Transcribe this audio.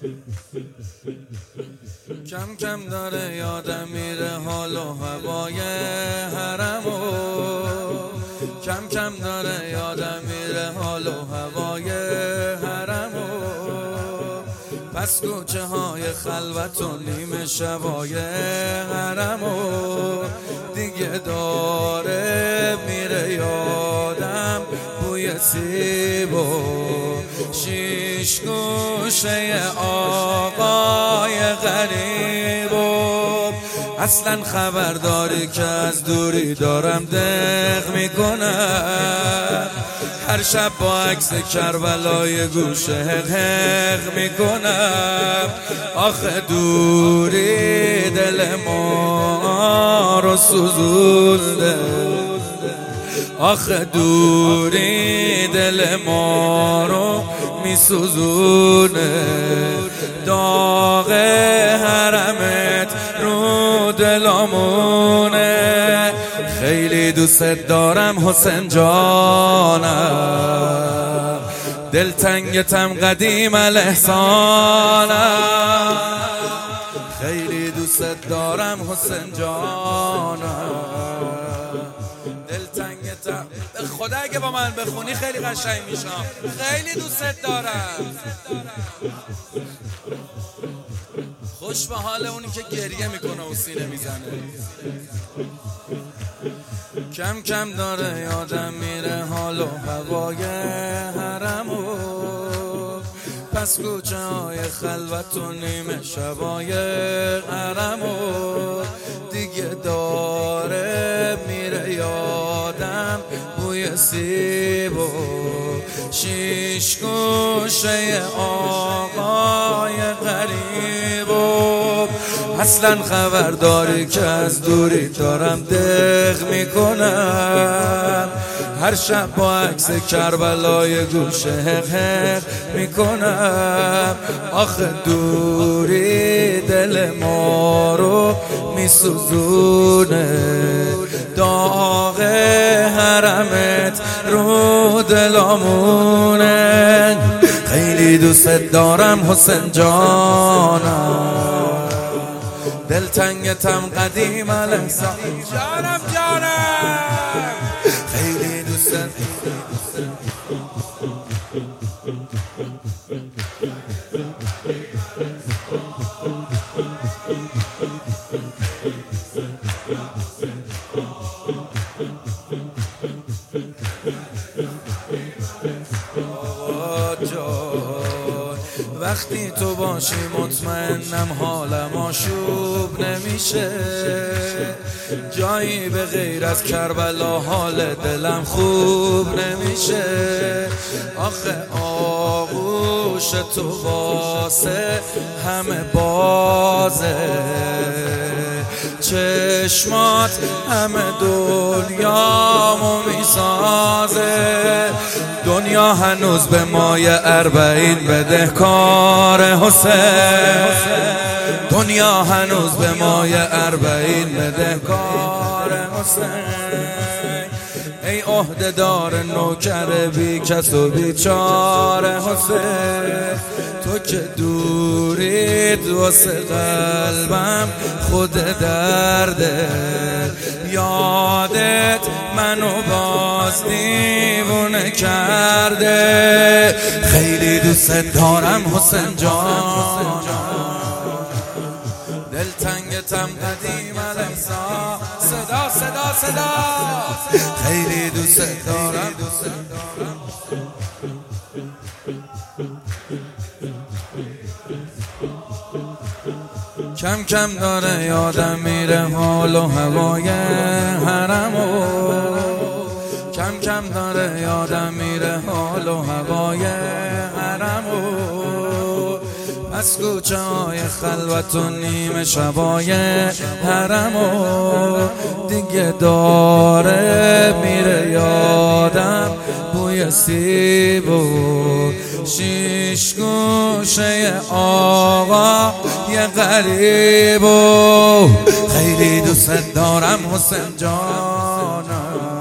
کم کم داره یادم میره حال و هوای حرمو، کم کم داره یادم میره حال و هوای حرمو. پس کوچه های خلوت و نیمه شبای حرمو دیگه داره میره یادم بوی سیب و شیش گوشه آقای غریب و اصلا خبرداری که از دوری دارم دق میکنم. هر شب با عکس کربلای گوشه حق میکنم. آخه دوری دل ما رو سوزونده، آخه دوری دل ما رو میسوزونه. داغ حرمت رو دلامونه. خیلی دوست دارم حسین جانم، دلتنگتم قدیم الاحسانم. خیلی دوست دارم حسین جانم، دلتنگتم. به خدا اگه با من بخونی خیلی قشنگ میشم. خیلی دوست دارم. خوش به حال اونی که گریه میکنه و سینه میزنه. کم کم داره یادم میره حال و هوای حرمو. پس کوچه های خلوت و نیمه شبای حرمو دیگه داره میره یادم بوی سیب و شیش گوشه آقای غریب و اصلا خبرداری که از دوری دارم دق میکنم. هر شب با عکس کربلای گوشه حق میکنم. آخه دوری دل ما رو میسوزونه. داغ حرمت رو دلامونه. خیلی دوست دارم حسین جانم، دلتنگتم قدیم الاحسان. جانم جانم خیلی دوست دارم. وقتی تو باشی مطمئنم حالم آشوب نمیشه. جایی به غیر از کربلا حال دلم خوب نمیشه. آخه آغوش تو واسه همه بازه، چشمات همه دنیامو میسازه. دنیا هنوز به مای 40 بدهکار حسین. دنیا هنوز به مای 40 بدهکار حسین. ای عهده‌دار نوکر بی کس و بیچاره حسین. تو که دورید واسه قلبم خود درده. یادت منو باز دیوونه کرده. خیلی دوست دارم حسین جان، دلتنگتم قدیم الاحسان. صدا صدا صدا خیلی دوست دارم. کم کم داره یادم میره حال و هوای حرمو. کم کم داره یادم میره حال و هوای حرمو. از کوچه های خلوت و نیمه شبای حرمو دیگه داره میره یادم بوی سیب و شیش گوشه آقا یه غریب و خیلی دوست دارم حسین جانم،